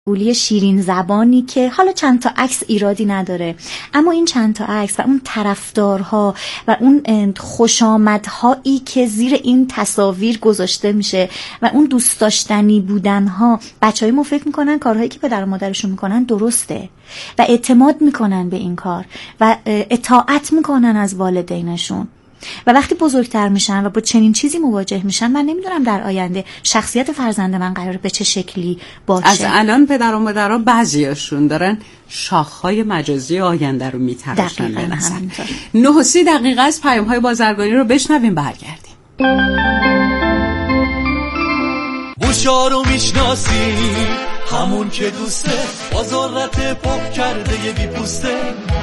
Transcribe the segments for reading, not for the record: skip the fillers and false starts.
گولی شیرین زبانی که حالا چند تا عکس ایرادی نداره، اما این چند تا عکس و اون طرفدارها و اون خوشامدهایی که زیر این تصاویر گذاشته میشه و اون دوست داشتنی بودنها، بچهای ما فکر میکنن کارهایی که پدر و مادرشون میکنن درسته و اعتماد میکنن به این کار و اطاعت میکنن از والدینشون و وقتی بزرگتر میشن و با چنین چیزی مواجه میشن، من نمیدونم در آینده شخصیت فرزند من قراره به چه شکلی باشه. از الان پدر و مادرها بعضیاشون دارن شاخهای مجازی آینده رو میتراشن. به نظر 9:30 دقیقه از پیام‌های بازرگانی رو بشنویم، برگردیم. بوشا رو میشناسی، همون که دوسته، با ذرت پاک کرده یه بیپوسته.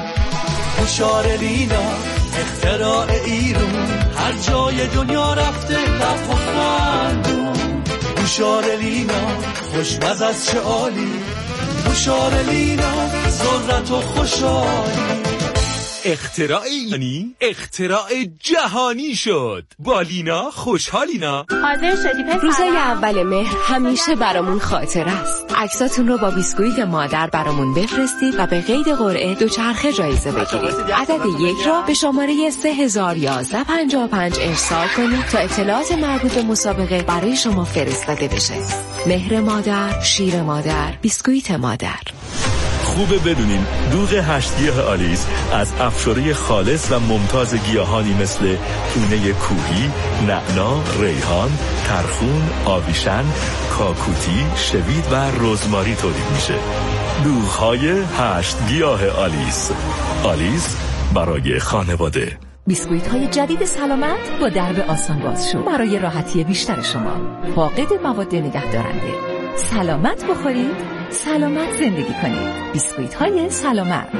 بوشار لیلا اختراع ایرون، هر جای دنیا رفته لب و خندون. بوشار لیلا خوشمزه از چه عالی، بوشار لیلا ذرت و خوشحالی. اختراع یعنی اختراع جهانی شد. با لینا خوشحالینا. حاضر شدی پسر؟ روزای اول مهر همیشه برامون خاطره است. عکساتون رو با بیسکویت مادر برامون بفرستید و به قید قرعه دوچرخه جایزه بگیرید. عدد 1 را به شماره 301155 ارسال کنید تا اطلاعات مربوط به مسابقه برای شما فرستاده بشه. مهر مادر، شیر مادر، بیسکویت مادر. خوبه بدونین دوغ 8 گیاه آلیس از افشاره خالص و ممتاز گیاهانی مثل تونه کوهی، نعنا، ریحان، ترخون، آویشن، کاکوتی، شوید و رزماری تولید میشه. دوغ‌های 8 گیاه آلیس. آلیس برای خانواده. بیسکویت های جدید سلامت با درب آسان باز شو برای راحتی بیشتر شما. فاقد مواد نگهدارنده. سلامت بخورید، سلامت زندگی کنید. بیسکویت های سلامت.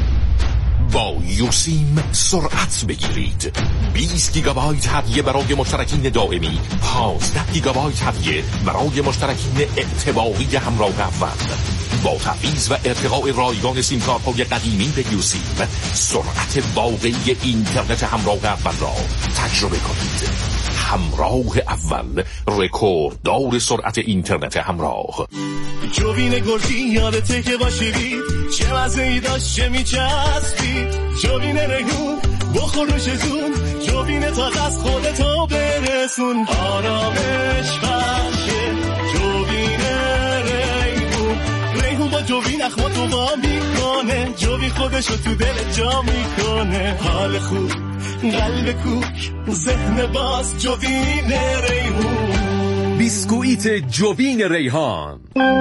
با یوسیم سرعت بگیرید. 20 گیگابایت هدیه برای مشترکین دائمی، 15 گیگابایت هدیه برای مشترکین اعتباری همراه اول. با تحفیظ و ارتقاء رایگان سیمکارت‌های قدیمی به یوسیم، سرعت واقعی اینترنت همراه اول را تجربه کنید. همراه اول، رکورددار سرعت اینترنت همراه. جوین گرگی یادته که باشیدی، چه مزه‌ای داشت چه میچسبی. جوین ریحون بخور روش زون، جوین تا از خودتو برسون. آرامش بخشه جوین ریحون، ریحون با جوین اخماتو با میکنه، جوین خودشو تو دل جا میکنه. حال خوب، قلب کوک، ذهن باز، جوین ریحون. بیسکویت جوین ریحان.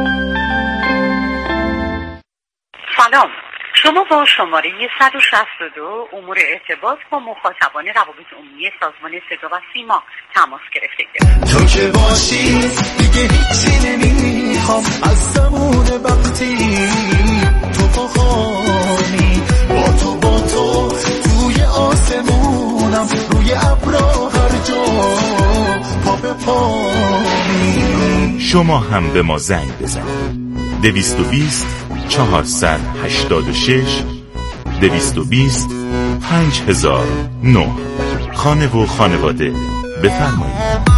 سلام، شما با شماره 162 امور ارتباط با مخاطبان روابط عمومی سازمان صدا و سیما تماس گرفتید. تو که باشی دیگه هیچی نمیخوام از زمان وقتی تو پاخانی، با تو توی آسمونم، روی ابرا هر جا پا به پانی. شما هم به ما زنگ بزنید. 220 486 220 5009. خانه و خانواده بفرمایید.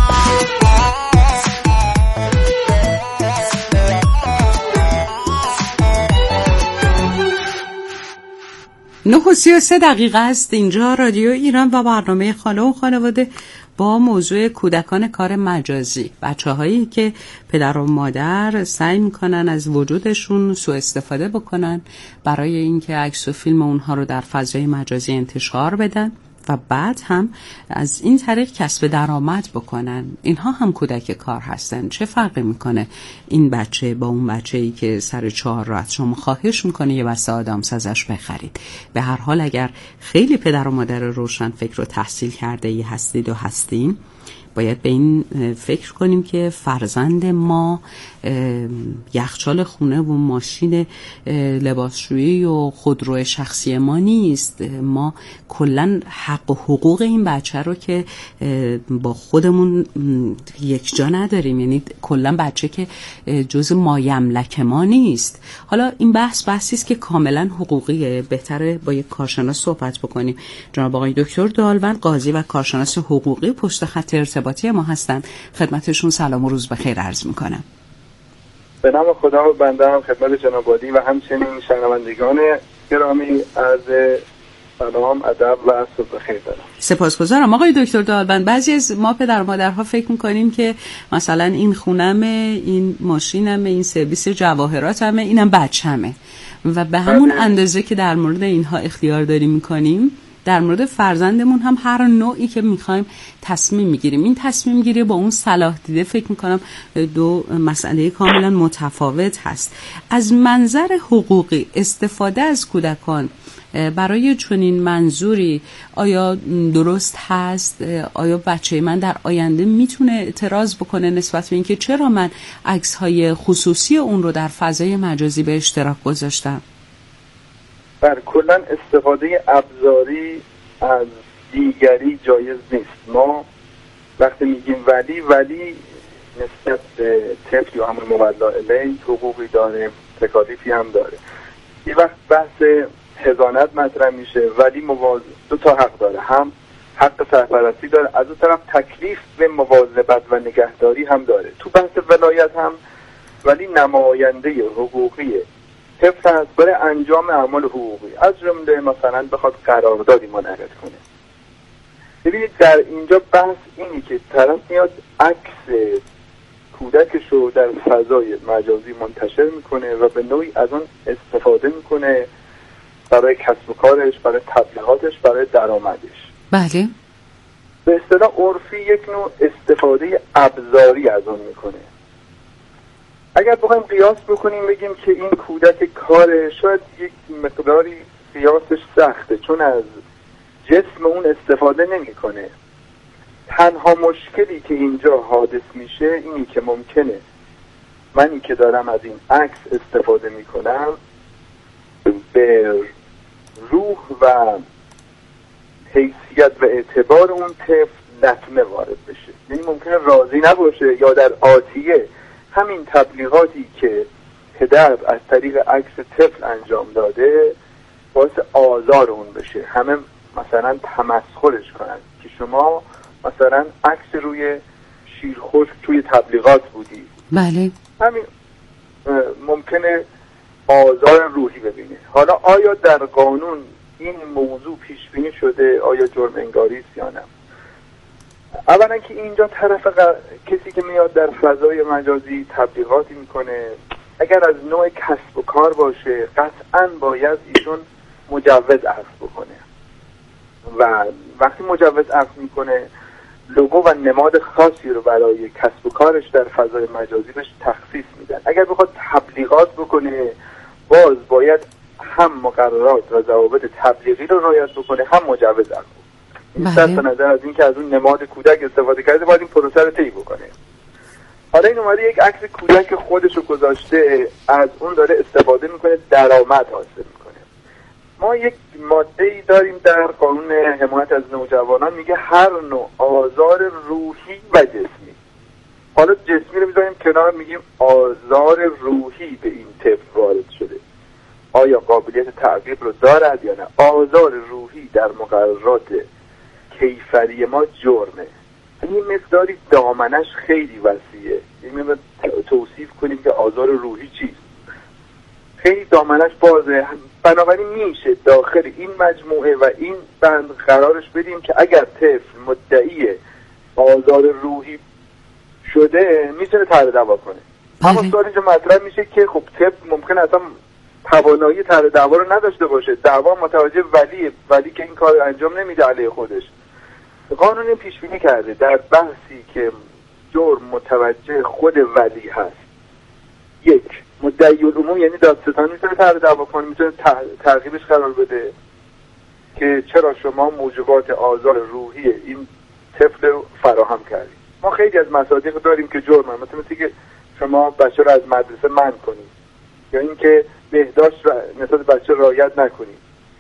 9:33 دقیقه است. اینجا رادیو ایران و برنامه خانه و خانواده با موضوع کودکان کار مجازی. بچه‌هایی که پدر و مادر سعی میکنن از وجودشون سوء استفاده بکنن برای اینکه عکس و فیلم اونها رو در فضای مجازی انتشار بدن و بعد هم از این طریق کسب درآمد بکنن. اینها هم کودک کار هستن. چه فرقی میکنه این بچه با اون بچه‌ای که سر 4 راه از شما خواهش میکنه یه بسته آدامس ازش بخرید؟ به هر حال اگر خیلی پدر و مادر روشن فکر و تحصیل کرده ای هستید و هستیم، باید به این فکر کنیم که فرزند ما یخچال خونه و ماشین لباسشویی و خودرو شخصی ما نیست. ما کلن حق و حقوق این بچه رو که با خودمون یک جا نداریم، یعنی کلن بچه که جز مایملک ما نیست. حالا این بحثی است که کاملا حقوقیه، بهتره با یک کارشناس صحبت بکنیم. جناب آقای دکتر دالوند، قاضی و کارشناس حقوقی پشت خط ارتباطی ما هستن. خدمتشون سلام و روز بخیر عرض میکنم. به نام خدا و بنده هم خدمت جناب عالی و همچنین شنوندگان گرامی از سلام، ادب و صبح خیر دارم. سپاسگزارم آقای دکتر دالبند. بعضی از ما پدر مادرها فکر میکنیم که مثلا این خونمه، این ماشینمه، این سرویس جواهراتمه، اینم بچه‌مه و به همون اندازه که در مورد اینها اختیار داریم میکنیم در مورد فرزندمون هم هر نوعی که میخوایم تصمیم میگیریم. این تصمیم گیری با اون صلاح دیده فکر میکنم دو مسئله کاملا متفاوت هست. از منظر حقوقی استفاده از کودکان برای چنین منظوری آیا درست هست؟ آیا بچه من در آینده میتونه اعتراض بکنه نسبت به اینکه چرا من عکس‌های خصوصی اون رو در فضای مجازی به اشتراک گذاشتم؟ کلا استفاده ابزاری از دیگری جایز نیست. ما وقتی میگیم ولی نسبت به طفل یا همون مولا الیه حقوقی داره، تکالیفی هم داره. یه وقت بحث حضانت مطرح میشه، ولی دو تا حق داره، هم حق سرپرستی داره، از اون طرف تکلیف به مواظبت و نگهداری هم داره. تو بحث ولایت هم ولی نماینده حقوقی طفل هست برای انجام اعمال حقوقی، از جمله مثلا بخواد قراردادی منعقد کنه. ببینید در اینجا بحث اینی که طرف میاد عکس کودکش رو در فضای مجازی منتشر میکنه و به نوعی از اون استفاده میکنه برای کسب و کارش، برای تبلیغاتش، برای درآمدش. بله. به اصطلاح عرفی یک نوع استفاده ابزاری از اون میکنه. اگر بخوایم قیاس بکنیم بگیم که این کودک کار، شاید یک مقداری قیاسش سخته چون از جسم اون استفاده نمیکنه. تنها مشکلی که اینجا حادث میشه اینی که ممکنه منی که دارم از این عکس استفاده میکنم به روح و حیثیت و اعتبار اون طفل لطمه وارد بشه. یعنی ممکنه راضی نباشه یا در آتیه همین تبلیغاتی که پدر از طریق عکس طفل انجام داده باعث آزار اون بشه، همه مثلا تمسخرش کنن که شما مثلا عکس روی شیر خشک توی تبلیغات بودی. بله. همین ممکنه آزار روحی ببینه. حالا آیا در قانون این موضوع پیش بینی شده؟ آیا جرم انگاری است یا نه؟ اولا که اینجا طرف کسی که میاد در فضای مجازی تبلیغاتی میکنه، اگر از نوع کسب و کار باشه قطعا باید ایشون مجوز اخذ بکنه و وقتی مجوز اخذ میکنه لوگو و نماد خاصی رو برای کسب و کارش در فضای مجازی بهش تخصیص میدن. اگر بخواد تبلیغات بکنه باز باید هم مقررات و ضوابط تبلیغی رو رعایت بکنه، هم مجوز اخذ. صرف نظر از اینکه از اون نماد کودک استفاده کرده باید این پروسه رو طی بکنه. حالا این اومده یک عکس کودک خودش رو گذاشته، از اون داره استفاده میکنه، درآمد حاصل میکنه. ما یک ماده‌ای داریم در قانون حمایت از نوجوانان میگه هر نوع آزار روحی و جسمی. حالا جسمی رو میذاریم کنار، میگیم آزار روحی به این طفل وارد شده، آیا قابلیت تعقیب رو دارد یا نه؟ آزار روحی در مقررات کیفری ما جرمه. این مقداری دامنش خیلی وسیعه، یعنی ما توصیف کنیم که آزار روحی چیست، خیلی دامنش بازه. بنابراین میشه داخل این مجموعه و این بند قرارش بدیم که اگر طفل مدعی آزار روحی شده میتونه طرح دعوا کنه. اما سوال اینجا مطرح میشه که خب طفل ممکن اصلا توانایی طرح دعوا رو نداشته باشه، دعوا متوجه ولی که این کار انجام نمیده علیه خودش. قانون پیش بینی کرده در بحثی که جرم متوجه خود ولی هست، یک مدعی العموم یعنی دادستان میتونه طرح دعوا کنه، میتونه تعقیبش قرار بده که چرا شما موجبات آزار روحی این طفل رو فراهم کردید. ما خیلی از مصادیق داریم که جرمه، مثل که شما بچه رو از مدرسه منع کنید یا اینکه بهداشت نسبت بچه رعایت نکنید.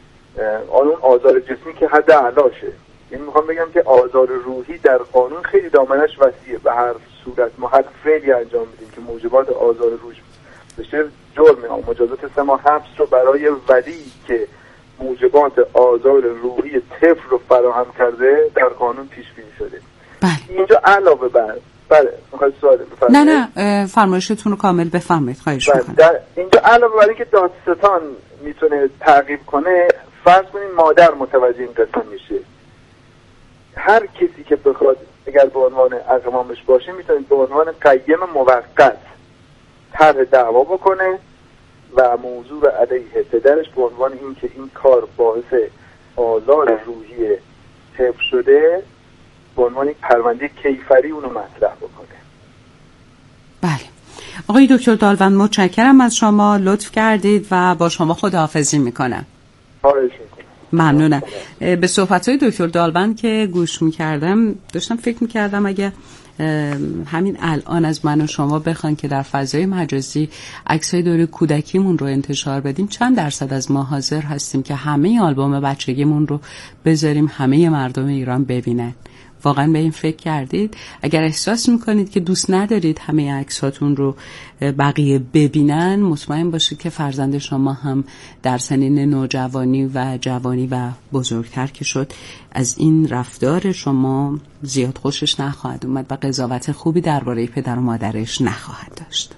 اون آزار جسمی که حد اعلاشه. یعنی میخوام بگم که آزار روحی در قانون خیلی دامنش وسیعه. به هر صورت ما هر فعلی انجام میدیم که موجبات آزار روحی بشه جرمه. مجازات 3 ماه حبس رو برای ولی که موجبات آزار روحی طفل رو فراهم کرده در قانون پیش بینی شده. بله. اینجا علاوه بر بله میخواید سوال بفرمایید؟ نه فرمایشتون رو کامل بفرمایید، خواهش میکنم. در اینجا علاوه بر اینکه دادستان میتونه تعقیب کنه، فرض کنین مادر متوجه این قسم میشه، هر کسی که بخواد اگر به عنوان اقوامش باشه میتونه به عنوان قیم موقت طرح دعوا بکنه و موضوع علیه پدرش به عنوان اینکه این کار باعث آزار روحی حفظ شده به عنوان یک پرونده کیفری اونو مطرح بکنه. بله آقای دکتر دالوند متشکرم از شما، لطف کردید و با شما خداحافظی میکنم. خواهش میکنم. ممنونم. به صحبت‌های دکتر دالوند که گوش میکردم داشتم فکر میکردم اگه همین الان از من و شما بخوان که در فضای مجازی عکسای دوره کودکیمون رو انتشار بدیم، چند درصد از ما حاضر هستیم که همه آلبوم بچگیمون رو بذاریم همه مردم ایران ببینن؟ واقعا به این فکر کردید؟ اگر احساس میکنید که دوست ندارید همه عکساتون رو بقیه ببینن، مطمئن باشید که فرزند شما هم در سنین نوجوانی و جوانی و بزرگتر که شد از این رفتار شما زیاد خوشش نخواهد اومد و قضاوت خوبی درباره پدر و مادرش نخواهد داشت.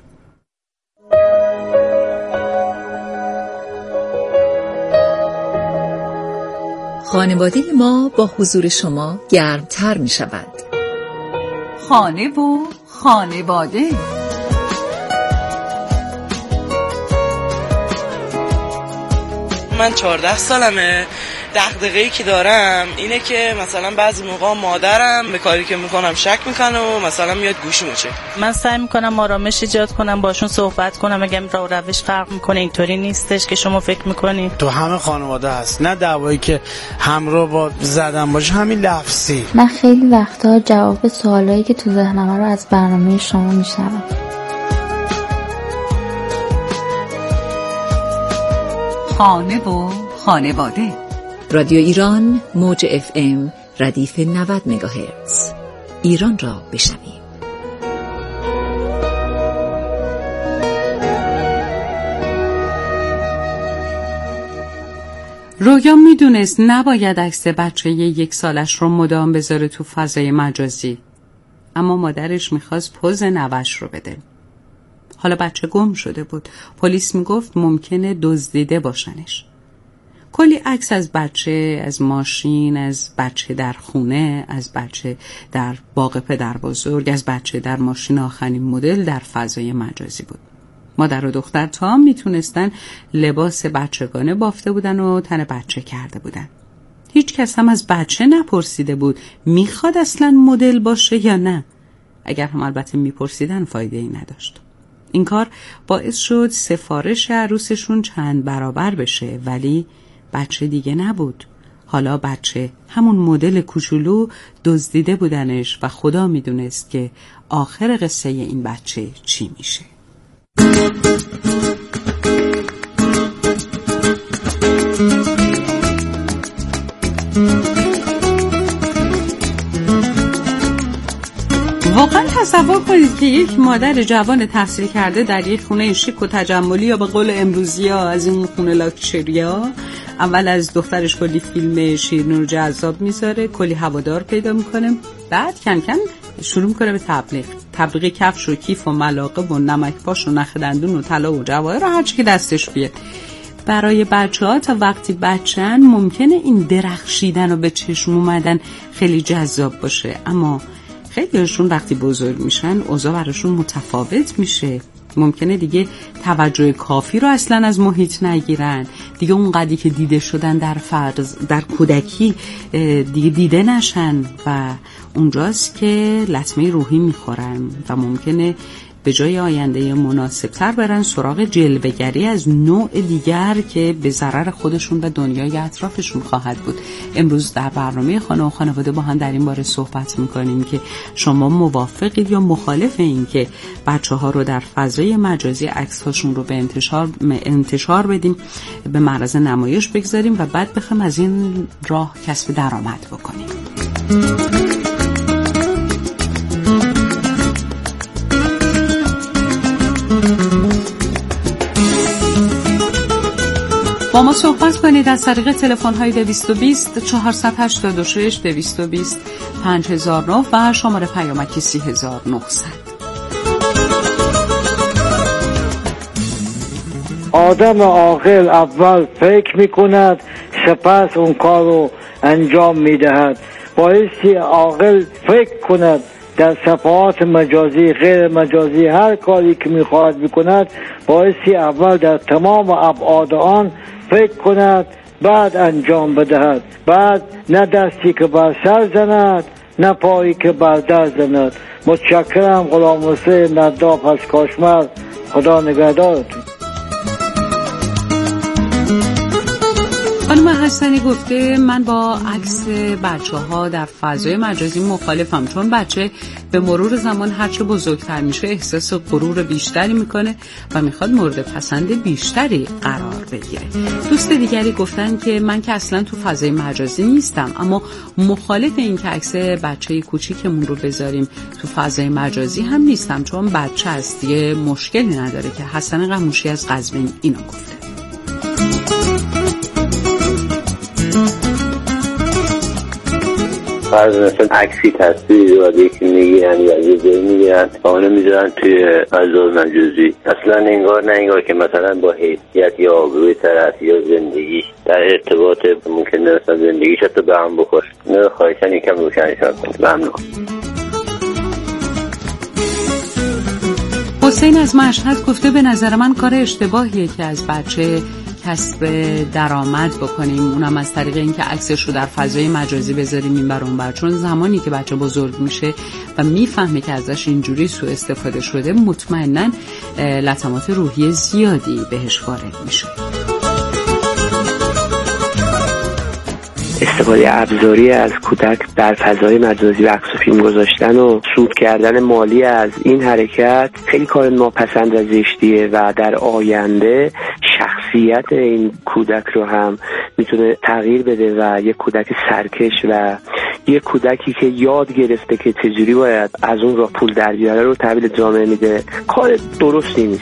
خانواده ما با حضور شما گرمتر می شود. خانه و خانواده. من 14 سالمه. دغدغه‌ای که دارم اینه که مثلا بعضی موقع مادرم به کاری که میکنم شک میکنه و مثلا میاد گوشی میشه. من سعی میکنم آرامش ایجاد کنم، باشون صحبت کنم، اگه روش فرق میکنه اینطوری نیستش که شما فکر میکنی. تو همه خانواده هست، نه دعوایی که همراه با زدن باشه، همین لفظی. من خیلی وقتا جواب سوالایی که تو ذهنم رو از برنامه شما میشنوم. خانه و خانواده. رادیو ایران موج FM ردیف 90 مگاهرتز. ایران را بشنوید. رویا میدونست نباید عکس بچه 1 سالش رو مدام بذاره تو فضای مجازی، اما مادرش میخواست پوز نوش رو بده. حالا بچه گم شده بود. پلیس میگفت ممکنه دزدیده باشنش. کلی عکس از بچه، از ماشین، از بچه در خونه، از بچه در باغ پدر بزرگ، از بچه در ماشین آخرین مدل در فضای مجازی بود. مادر و دختر تا میتونستن لباس بچگانه بافته بودن و تن بچه کرده بودن. هیچ کس هم از بچه نپرسیده بود میخواد اصلا مدل باشه یا نه. اگر هم البته میپرسیدن فایده ای نداشت. این کار باعث شد سفارش عروسشون چند برابر بشه، ولی بچه دیگه نبود. حالا بچه همون مدل کوچولو دزدیده بودنش و خدا میدونست که آخر قصه این بچه چی میشه. واقعا تصور کنید که یک مادر جوان تحصیل کرده در یک خونه شیک و تجملی یا به قول امروزی ها از این خونه لاکچریا اول از دخترش کلی فیلم شیرین و جذاب میذاره، کلی هوادار پیدا میکنه، بعد کم کم شروع میکنه به تبلیغ کفش و کیف و ملاقه و نمک پاش و نخ دندون و طلا و جواهر و هر چی که دستش بیاد. برای بچه‌ها تا وقتی بچه‌ن ممکنه این درخشیدن و به چشم اومدن خیلی جذاب باشه، اما خیلیشون وقتی بزرگ میشن اوضاع براشون متفاوت میشه. ممکنه دیگه توجه کافی رو اصلا از محیط نگیرن، دیگه اون قدری که دیده شدن در کودکی دیگه دیده نشن و اونجاست که لطمه روحی میخورن و ممکنه به جای آینده مناسبتر برن سراغ جلوه‌گری از نوع دیگر که به ضرر خودشون و دنیای اطرافشون خواهد بود. امروز در برنامه خانه و خانواده با هم در این باره صحبت میکنیم که شما موافقید یا مخالف این که بچه‌ها رو در فضای مجازی عکس‌هاشون رو به انتشار بدیم، به معرض نمایش بگذاریم و بعد بخوایم از این راه کسب درآمد بکنیم. با ما صحبت کنید از طریق تلفن های 220 486 220 5009 و شماره پیامکی 30900. آدم عاقل اول فکر میکند سپس اون کار رو انجام میدهد. بایستی عاقل فکر کند در صفحات مجازی غیر مجازی هر کاری که میخواهد بکند بایستی اول در تمام ابعاد آن فکر کند بعد انجام بدهد. بعد نه دستی که بر سر زند نه پایی که بر در زند. متشکرم. غلام حسین نداف از کاشمر. خدا نگهدارتون. خانم حسنی گفته من با عکس بچه‌ها در فضای مجازی مخالفم، چون بچه به مرور زمان هرچه بزرگتر میشه احساس غرور بیشتری میکنه و میخواد مورد پسند بیشتری قرار بگیره. دوست دیگری گفتن که من که اصلا تو فضای مجازی نیستم، اما مخالف این که عکس بچه کوچیکمون رو بذاریم تو فضای مجازی هم نیستم، چون بچه است، دیگه مشکلی نداره. که حسن قموشی از قزوین اینو گفته. فرض مثلا عکسی تصویری رو یکی میگیرن یا یه جایی میگیرن و اونو میذارن توی فضای مجازی. اصلا انگار که مثلا با حیثیت یا آبروی طرف یا زندگی در ارتباط ممکنه مثلا زندگیش حتی به هم بخوره. خواهشن یکم روشنشان کنید. ممنون. حسین از مشهد گفته به نظر من کار اشتباهیه که از بچه کسب درآمد بکنیم، اونم از طریق اینکه عکسش رو در فضای مجازی بذاریم این بر اون بر. چون زمانی که بچه بزرگ میشه و میفهمه که ازش اینجوری سوء استفاده شده، مطمئناً لطمات روحی زیادی بهش وارد میشه. استفاده ابزاری از کودک در فضای مجازی و عکس و فیلم گذاشتن و سود کردن مالی از این حرکت خیلی کار ناپسند و زشتیه و در آینده شخصیت این کودک رو هم میتونه تغییر بده و یک کودک سرکش و یک کودکی که یاد گرفته که چجوری باید از اون راه پول در بیاره رو تحویل جامعه میده. کار درستی نیست.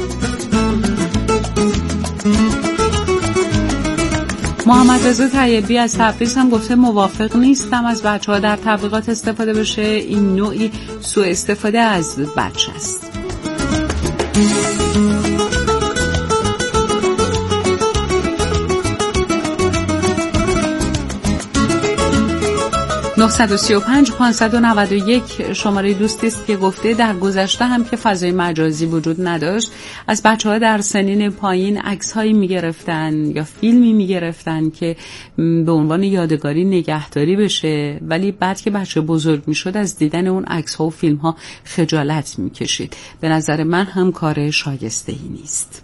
محمد رضا طیبی از تبریز هم گفته موافق نیستم از بچه‌ها در تبلیغات استفاده بشه. این نوعی سوء استفاده از بچه است. 935-591 شماره دوستی است که گفته در گذشته هم که فضای مجازی وجود نداشت از بچه‌ها در سنین پایین عکس‌هایی می‌گرفتن یا فیلمی می‌گرفتن که به عنوان یادگاری نگهداری بشه، ولی بعد که بچه بزرگ می‌شد از دیدن اون عکس‌ها و فیلم‌ها خجالت می‌کشید. به نظر من هم کار شایسته‌ای نیست.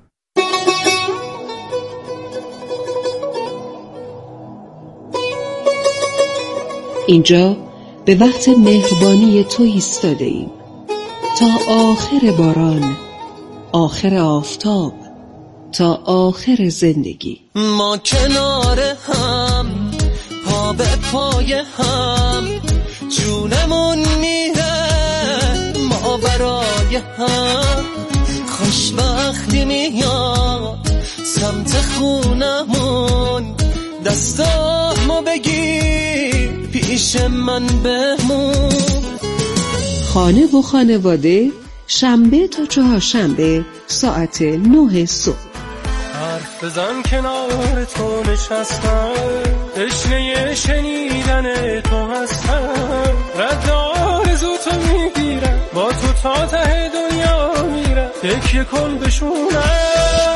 اینجا به وقت مهربانی تو ایستاده ایم تا آخر باران، آخر آفتاب، تا آخر زندگی. ما کنار هم، پا به پای هم، جونمون میره ما برای هم. خوشبختی میاد سمت خونمون، دستامو بگیر پیش من بمون. خانه و خانواده شنبه تا چهارشنبه ساعت 9 صبح. حرف بزن کنار تو نشستم، تشنه شنیدن تو هستم. رد آرزو تو میگیرم، با تو تا ته دنیا میرم. تکیه کن بشونم.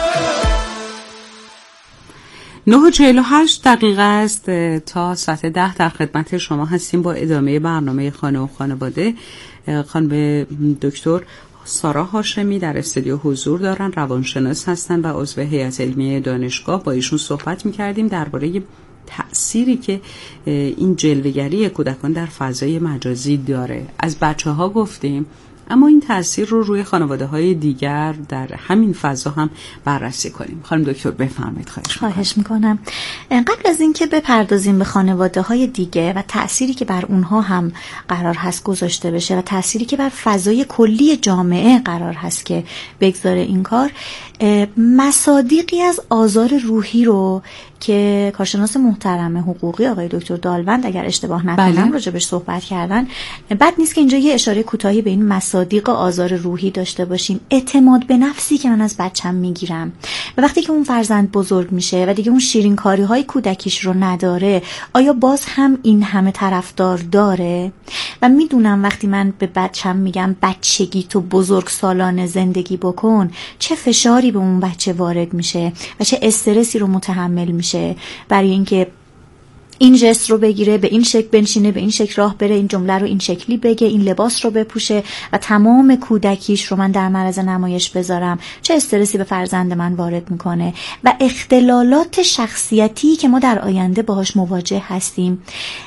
9:48 دقیقه است تا ساعت 10 در خدمت شما هستیم با ادامه برنامه خانه و خانواده. خانم دکتر سارا هاشمی در استودیو حضور دارن، روانشناس هستن و عضو هیئت علمی دانشگاه. با ایشون صحبت می‌کردیم درباره تأثیری که این جلوه‌گری کودکان در فضای مجازی داره. از بچه‌ها گفتیم، اما این تأثیر رو روی خانواده‌های دیگر در همین فضا هم بررسی کنیم. خانم دکتر بفرمایید. خواهش میکنم. قبل از اینکه بپردازیم به خانواده‌های دیگه و تأثیری که بر اونها هم قرار هست گذاشته بشه و تأثیری که بر فضای کلی جامعه قرار هست که بگذاره این کار، مصادیقی از آزار روحی رو که کارشناس محترم حقوقی آقای دکتر دالوند اگر اشتباه نکنم راجبش صحبت کردن، بد نیست که اینجا یه اشاره کوتاهی به این مصادیق آزار روحی داشته باشیم. اعتماد به نفسی که من از بچم میگیرم و وقتی که اون فرزند بزرگ میشه و دیگه اون شیرینکاری های کودکیش رو نداره، آیا باز هم این همه طرفدار داره؟ و میدونم وقتی من به بچم میگم بچگی تو بزرگ سالانه زندگی بکن، چه فشاری به اون بچه وارد میشه و چه استرسی رو متحمل میشه برای اینکه این جست رو بگیره، به این شکل بنشینه، به این شکل راه بره، این جمله رو این شکلی بگه، این لباس رو بپوشه و تمام کودکیش رو من در معرض نمایش بذارم. چه استرسی به فرزند من وارد میکنه و اختلالات شخصیتی که ما در آینده باهاش مواجه هستیم.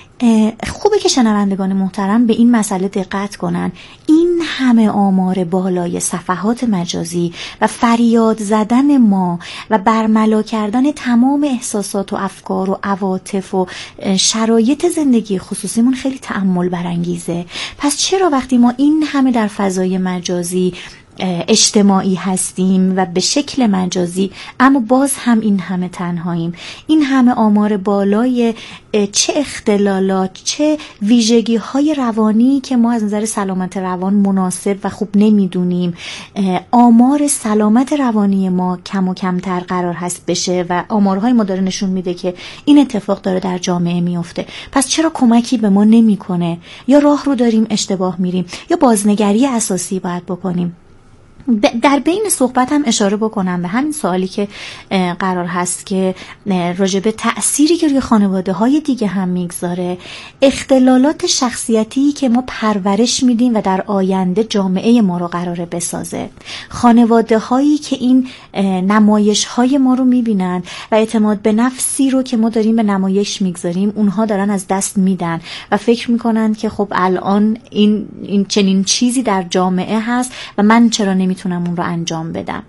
خوبه که شنوندگان محترم به این مسئله دقت کنن. این همه آمار بالای صفحات مجازی و فریاد زدن ما و برملا کردن تمام احساسات و افکار و عواطف و شرایط زندگی خصوصیمون خیلی تأمل برانگیزه. پس چرا وقتی ما این همه در فضای مجازی اجتماعی هستیم و به شکل مجازی اما باز هم این همه تنهاییم؟ این همه آمار بالای چه اختلالات، چه ویژگی های روانی که ما از نظر سلامت روان مناسب و خوب نمیدونیم، آمار سلامت روانی ما کم و کمتر قرار هست بشه و آمارهای ما داره نشون میده که این اتفاق داره در جامعه میفته. پس چرا کمکی به ما نمیکنه؟ یا راه رو داریم اشتباه میریم یا بازنگری اساسی باید بکنیم. در بین صحبت هم اشاره بکنم به همین سوالی که قرار هست که راجب تأثیری که روی خانواده های دیگه هم میگذاره. اختلالات شخصیتی که ما پرورش میدیم و در آینده جامعه ما رو قراره بسازه. خانواده هایی که این نمایش های ما رو میبینن و اعتماد به نفسی رو که ما داریم به نمایش میگذاریم اونها دارن از دست میدن و فکر میکنن که خب الان این چنین چیزی در جامعه هست و من چرا نمیتونم اون رو انجام بدم.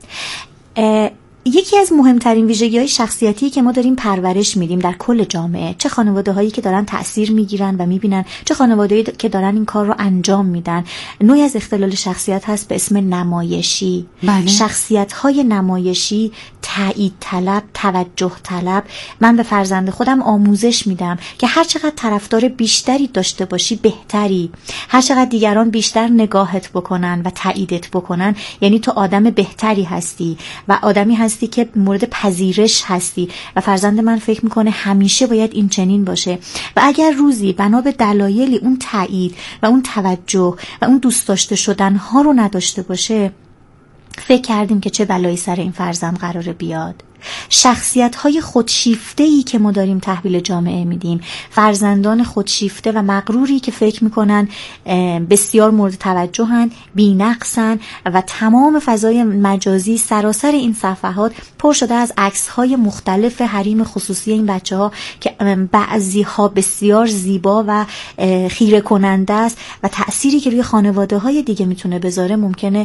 یکی از مهمترین ویژگی‌های شخصیتی که ما داریم پرورش میدیم در کل جامعه، چه خانواده هایی که دارن تأثیر میگیرن و میبینن، چه خانواده‌ای که دارن این کار رو انجام میدن، نوعی از اختلال شخصیت هست به اسم نمایشی. شخصیت های نمایشی، تایید طلب، توجه طلب. من به فرزند خودم آموزش میدم که هر چقدر طرفدار بیشتری داشته باشی بهتری، هر چقدر دیگران بیشتر نگاهت بکنن و تاییدت بکنن یعنی تو آدم بهتری هستی و آدمی هستی که مورد پذیرش هستی و فرزند من فکر میکنه همیشه باید این چنین باشه. و اگر روزی بنا به دلایلی اون تایید و اون توجه و اون دوست داشته شدن ها رو نداشته باشه، فکر کردیم که چه بلایی سر این فرزند قراره بیاد. شخصیت های خودشیفته‌ای که ما داریم تحویل جامعه میدیم، فرزندان خودشیفته و مغروری که فکر میکنن بسیار مورد توجهن، بی‌نقصن و تمام فضای مجازی سراسر این صفحات پر شده از عکس‌های مختلف حریم خصوصی این بچه‌ها که بعضی‌ها بسیار زیبا و خیره کننده است و تأثیری که روی خانواده‌های دیگه میتونه بذاره ممکنه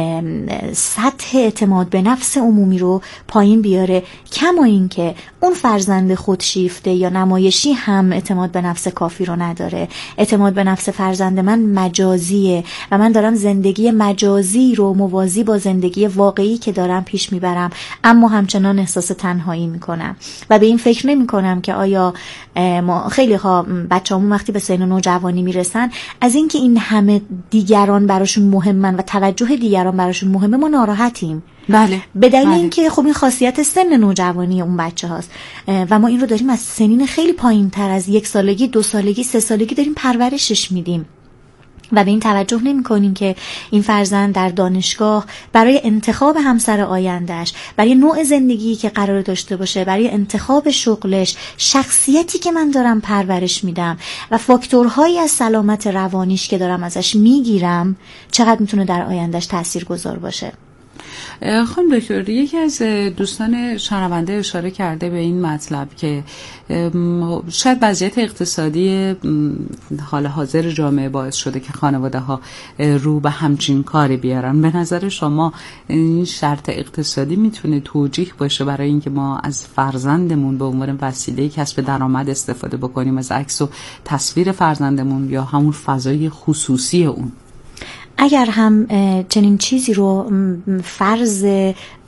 سطح اعتماد به نفس عمومی رو پایین بیاره. کما این که اون فرزند خودشیفته یا نمایشی هم اعتماد به نفس کافی رو نداره. اعتماد به نفس فرزند من مجازیه و من دارم زندگی مجازی رو موازی با زندگی واقعی که دارم پیش میبرم، اما همچنان احساس تنهایی میکنم و به این فکر نمیکنم که آیا ما خیلی ها بچه‌مون وقتی به سن نوجوانی میرسن از اینکه این همه دیگران براشون مهمن و توجه دیگران براشون مهمه ما ناراحتیم. بله. به دلیل اینکه خب این خاصیت سن نوجوانی اون بچه هاست و ما این رو داریم از سنین خیلی پایین تر از 1 سالگی، 2 سالگی، 3 سالگی داریم پرورشش میدیم و به این توجه نمی کنیم که این فرزند در دانشگاه برای انتخاب همسر آیندهش، برای نوع زندگی که قرار داشته باشه، برای انتخاب شغلش، شخصیتی که من دارم پرورش میدم و فاکتورهایی از سلامت روانیش که دارم ازش میگیرم چقدر میتونه در آیندهش تاثیرگذار باشه. خانم دکتر، یکی از دوستان شنونده اشاره کرده به این مطلب که شاید وضعیت اقتصادی حال حاضر جامعه باعث شده که خانواده ها رو به همچین کاری بیارن. به نظر شما این شرط اقتصادی میتونه توجیه باشه برای اینکه ما از فرزندمون به عنوان وسیله کسب درآمد استفاده بکنیم، از عکس و تصویر فرزندمون یا همون فضای خصوصی اون؟ اگر هم چنین چیزی رو فرض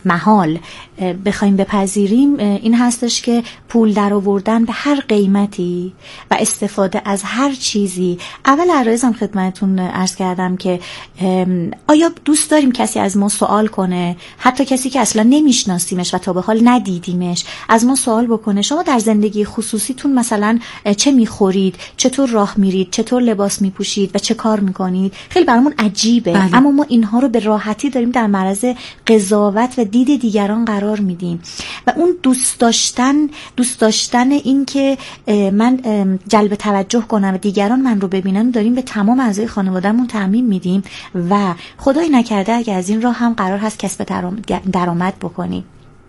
محال بخوایم بپذیریم این هستش که پول در آوردن به هر قیمتی و استفاده از هر چیزی. اول عرایزم خدمتتون عرض کردم که آیا دوست داریم کسی از ما سوال کنه، حتی کسی که اصلا نمیشناسیمش و تا به حال ندیدیمش از ما سوال بکنه شما در زندگی خصوصیتون مثلا چه میخورید، چطور راه میرید، چطور لباس میپوشید و چه کار میکنید؟ خیلی برامون عجیبه. بله. اما ما اینها رو به راحتی داریم در معرض قضاوت و دید دیگران قرار میدیم و اون دوست داشتن این که من جلب توجه کنم و دیگران من رو ببینن داریم به تمام اعضای خانوادهمون تعمیم میدیم و خدای نکرده اگه از این راه هم قرار هست کسب درآمد بکنیم.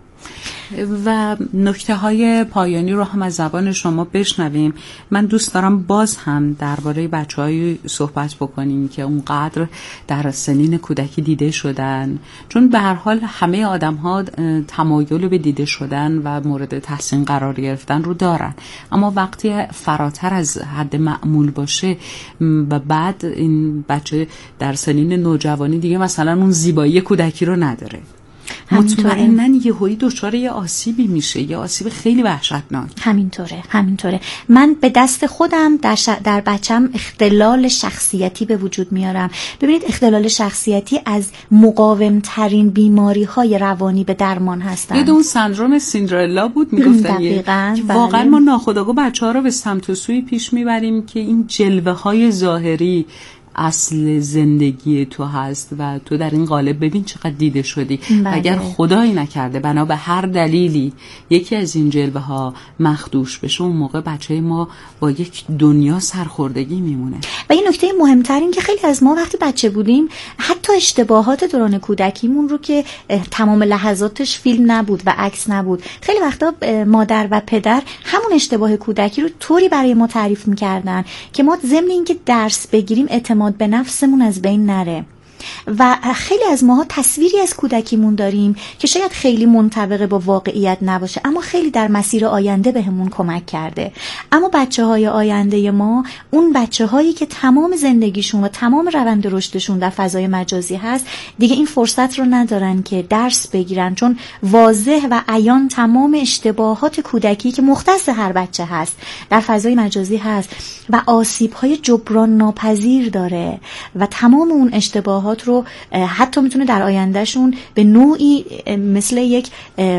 و نکته های پایانی رو هم از زبان شما بشنویم. من دوست دارم باز هم درباره بچه‌های صحبت بکنیم که اونقدر در سنین کودکی دیده شدن، چون به هر حال همه آدم‌ها تمایل به دیده شدن و مورد تحسین قرار گرفتن رو دارن، اما وقتی فراتر از حد معمول باشه و بعد این بچه در سنین نوجوانی دیگه مثلا اون زیبایی کودکی رو نداره، مطمئناً یهویی دچار یه آسیبی میشه، یه آسیب خیلی وحشتناک. همینطوره. من به دست خودم در بچم اختلال شخصیتی به وجود میارم. ببینید اختلال شخصیتی از مقاومترین بیماری‌های روانی به درمان هستن. یه اون سندروم سیندرلا بود میگفتن دقیقاً. واقعا ما ناخودآگاه بچه‌ها رو به سمت و سوی پیش میبریم که این جلوه‌های ظاهری اصل زندگی تو هست و تو در این قالب ببین چقدر دیده شدی. اگر خدایی نکرده بنا به هر دلیلی یکی از این جلوه ها مخدوش بشه، اون موقع بچه ما با یک دنیا سرخوردگی میمونه. و این نکته مهمتر این که خیلی از ما وقتی بچه بودیم حتی اشتباهات دوران کودکیمون رو که تمام لحظاتش فیلم نبود و عکس نبود، خیلی وقتا مادر و پدر همون اشتباه کودکی رو طوری برای ما تعریف میکردن که ما ضمن اینکه درس بگیریم اعتماد به نفسمون از بین نره. و خیلی از ماها تصویری از کودکیمون داریم که شاید خیلی منطبق با واقعیت نباشه، اما خیلی در مسیر آینده بهمون کمک کرده. اما بچه‌های آینده ما، اون بچه‌هایی که تمام زندگیشون و تمام روند رشدشون در فضای مجازی هست، دیگه این فرصت رو ندارن که درس بگیرن، چون واضح و عیان تمام اشتباهات کودکی که مختص هر بچه هست در فضای مجازی هست و آسیب‌های جبران ناپذیر داره و تمام اون اشتباهات رو حتی میتونه در آیندهشون به نوعی مثل یک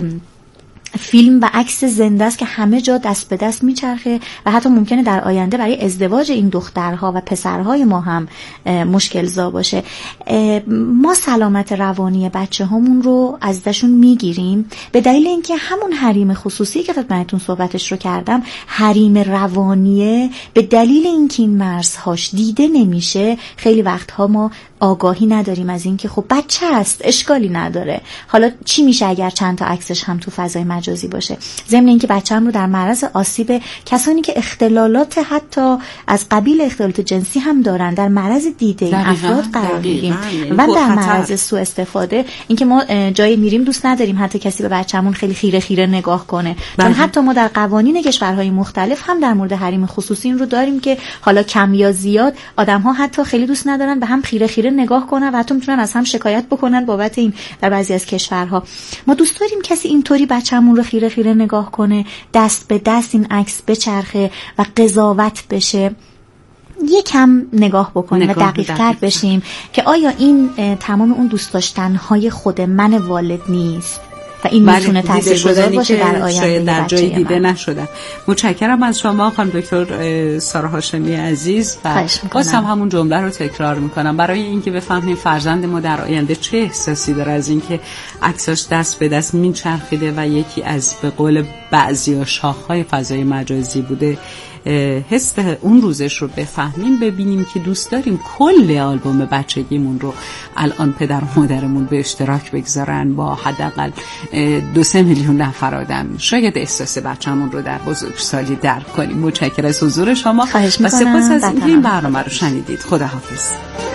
فیلم و عکس زنده است که همه جا دست به دست میچرخه و حتی ممکنه در آینده برای ازدواج این دخترها و پسرهای ما هم مشکل زا باشه. ما سلامت روانی بچه هامون رو از دشون میگیریم به دلیل اینکه همون حریم خصوصی که خدمتتون صحبتش رو کردم، حریم روانیه، به دلیل اینکه این مرزهاش دیده نمیشه خیلی وقتها ما آگاهی نداریم از این که خب بچه است، اشکالی نداره، حالا چی میشه اگر چند تا عکسش هم تو فضای مجازی باشه. ضمن اینکه بچه‌م رو در معرض آسیب کسانی که اختلالات حتی از قبیل اختلالات جنسی هم دارن در معرض دیده این افراد قرار میدیم و در معرض سوء استفاده. اینکه ما جایی میریم دوست نداریم حتی کسی به بچه‌مون خیلی خیره خیره نگاه کنه، چون حتی ما در قوانین کشورهای مختلف هم در مورد حریم خصوصی این رو داریم که حالا کم یا زیاد آدم‌ها حتی خیلی دوست ندارن به هم خیره خیره نگاه کنن و حتی میتونن از هم شکایت بکنن بابت این. در بعضی از کشورها ما دوست داریم کسی اینطوری بچه‌مون رو خیره خیره نگاه کنه، دست به دست این عکس بچرخه و قضاوت بشه. یکم نگاه بکنیم و دقیق تر بشیم که آیا این تمام اون دوست داشتن‌های خود من والد نیست و این میتونه تاثیرگذار باشه در آینده در جای دیده نشدن. متشکرم از شما خانم دکتر سارا هاشمی عزیز و بازم همون جمله رو تکرار میکنم برای اینکه بفهمیم فرزند ما در آینده چه احساسی داره از اینکه عکساش دست به دست میچرخیده و یکی از به قول بعضیا شاخهای فضای مجازی بوده. حس اون روزش رو بفهمیم، ببینیم که دوست داریم کل آلبوم بچگیمون رو الان پدر و مادرمون به اشتراک بگذارن با حداقل 2-3 میلیون نفر آدم. شاید احساس بچه‌مون رو در بزرگسالی درک کنیم. متشکرم از حضور شما و سپاس از اینکه این برنامه رو شنیدید. خداحافظ.